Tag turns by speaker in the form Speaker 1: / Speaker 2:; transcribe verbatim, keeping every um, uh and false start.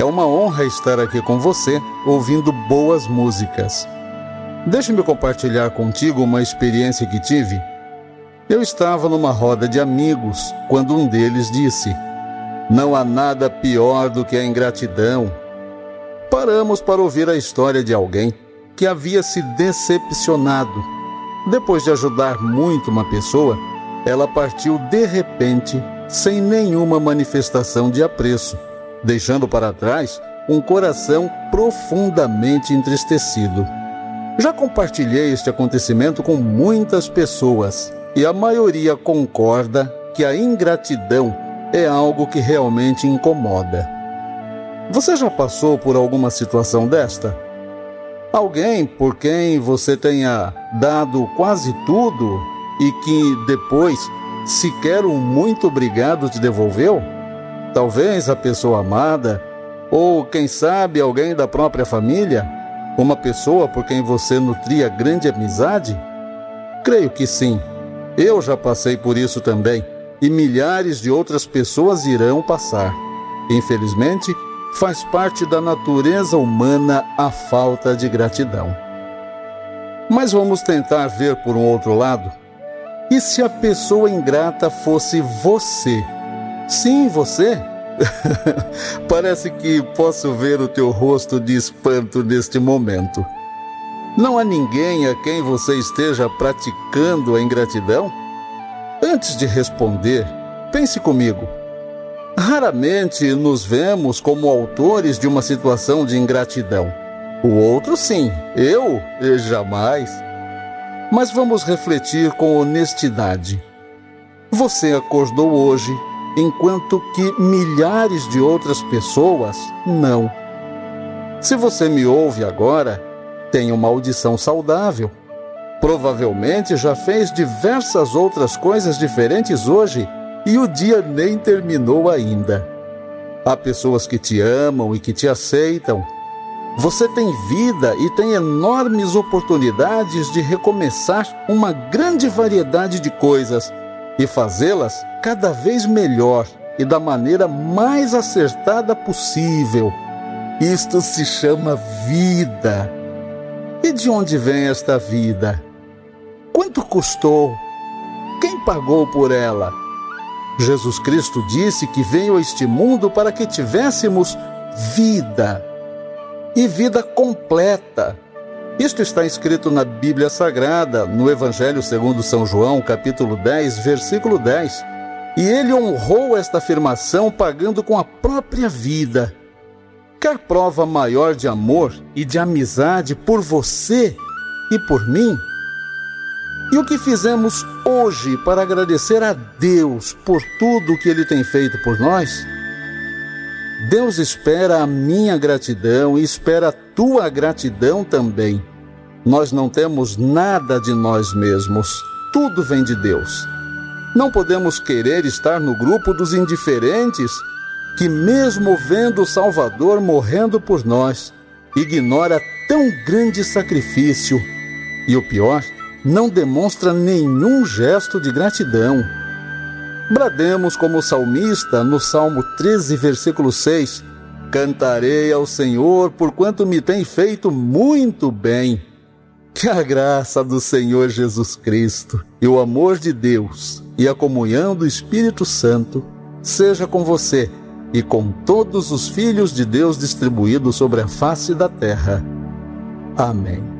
Speaker 1: uma honra estar aqui com você, ouvindo boas músicas. Deixe-me compartilhar contigo uma experiência que tive. Eu estava numa roda de amigos quando um deles disse: "Não há nada pior do que a ingratidão." Paramos para ouvir a história de alguém que havia se decepcionado. Depois de ajudar muito uma pessoa, ela partiu de repente, sem nenhuma manifestação de apreço, deixando para trás um coração profundamente entristecido. Já compartilhei este acontecimento com muitas pessoas e a maioria concorda que a ingratidão é algo que realmente incomoda. Você já passou por alguma situação desta? Alguém por quem você tenha dado quase tudo e que depois sequer um muito obrigado te devolveu? Talvez a pessoa amada, ou quem sabe alguém da própria família? Uma pessoa por quem você nutria grande amizade? Creio que sim. Eu já passei por isso também, e milhares de outras pessoas irão passar. Infelizmente, faz parte da natureza humana a falta de gratidão. Mas vamos tentar ver por um outro lado. E se a pessoa ingrata fosse você? Sim, você? Parece que posso ver o teu rosto de espanto neste momento. Não há ninguém a quem você esteja praticando a ingratidão? Antes de responder, pense comigo. Raramente nos vemos como autores de uma situação de ingratidão. O outro sim, eu jamais. Mas vamos refletir com honestidade. Você acordou hoje, enquanto que milhares de outras pessoas não. Se você me ouve agora, tem uma audição saudável. Provavelmente já fez diversas outras coisas diferentes hoje e o dia nem terminou ainda. Há pessoas que te amam e que te aceitam. Você tem vida e tem enormes oportunidades de recomeçar uma grande variedade de coisas e fazê-las cada vez melhor e da maneira mais acertada possível. Isto se chama vida. E de onde vem esta vida? Quanto custou? Quem pagou por ela? Jesus Cristo disse que veio a este mundo para que tivéssemos vida, e vida completa. Isto está escrito na Bíblia Sagrada, no Evangelho segundo São João, capítulo dez, versículo dez. E ele honrou esta afirmação pagando com a própria vida. Quer prova maior de amor e de amizade por você e por mim? E o que fizemos hoje para agradecer a Deus por tudo o que Ele tem feito por nós? Deus espera a minha gratidão e espera a tua gratidão também. Nós não temos nada de nós mesmos, tudo vem de Deus. Não podemos querer estar no grupo dos indiferentes, que mesmo vendo o Salvador morrendo por nós, ignora tão grande sacrifício e, o pior, não demonstra nenhum gesto de gratidão. Brademos como o salmista no Salmo treze, versículo seis: "Cantarei ao Senhor, porquanto me tem feito muito bem." Que a graça do Senhor Jesus Cristo e o amor de Deus e a comunhão do Espírito Santo seja com você e com todos os filhos de Deus distribuídos sobre a face da terra. Amém.